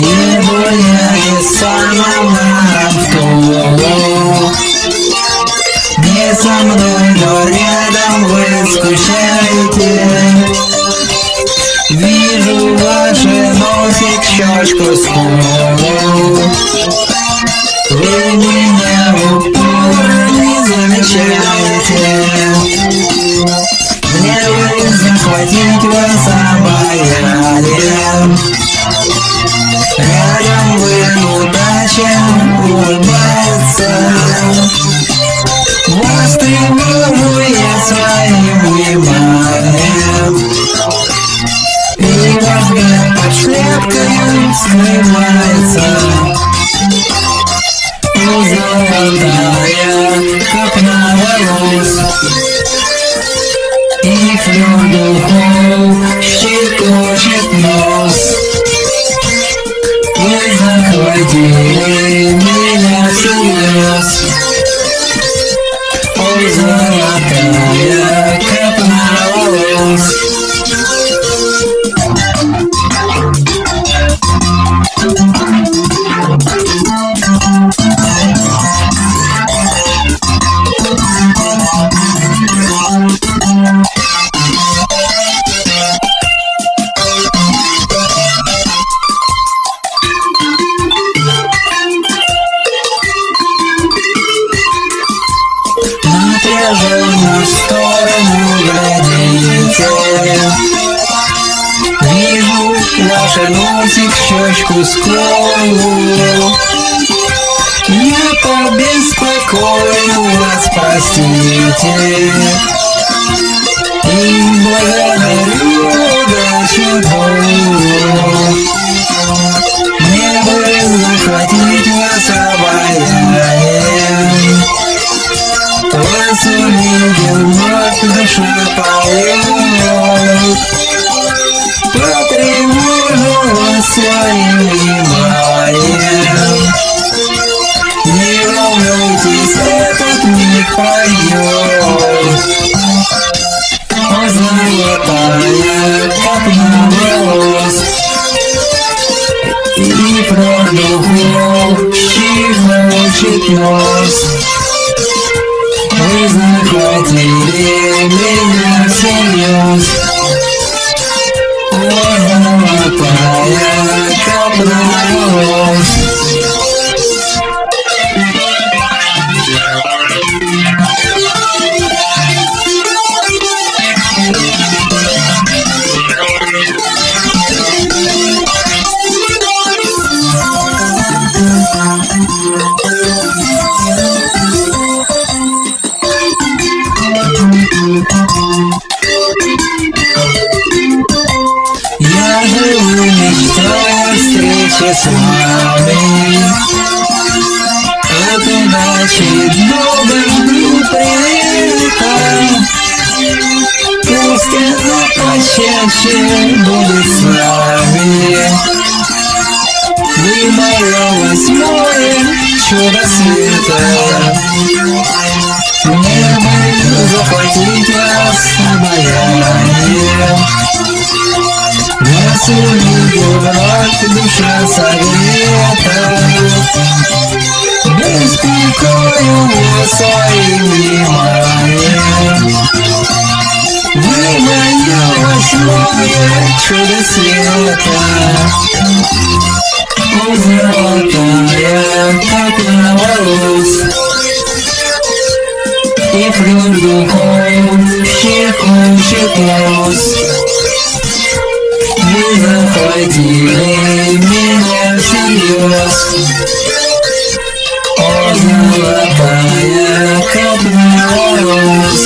Еду я из самого Тулу. Не со мной, но рядом вы скучаете. Вижу ваши носик, щечку, скулу. Вы меня в упор не замечаете. Мне бы захватить вас обаянием. Рядом вы удача улыбается. Вас тревожу я своим вниманием. И ваш взгляд под шляпкою скрывается. Золотая копна волос и флёр духов щекочет нос. Вы захватили меня всерьез. О, золотая копна волос. Напряженно в сторону глядите. Вижу ваш носик, щечку, скулу. Я побеспокою вас, простите. И благодарю удачу Богу. Мне бы захватить вас обаянием. Вас увидел, вновь душа поет. Потревожу вас своим вниманием. Не волнуйтесь, этот миг пройдет. О, золотая копна волос и флёр духов щекочет нос. Вы захватили меня всерьез. О, золотая копна волос. Я живу мечтой о встрече с вами. От удачи долго жду привета. Пусть она почаще будет с нами. Вы мое восьмое чудо света. Мне бы захватить вас обаянием. Вас увидел, вновь душа согрета. Беспокою вас своим вниманием. Вы мое восьмое чудо света. О, золотая копна волос и флёр духов щекочет нос. Вы захватили меня всерьез. О, золотая копна волос.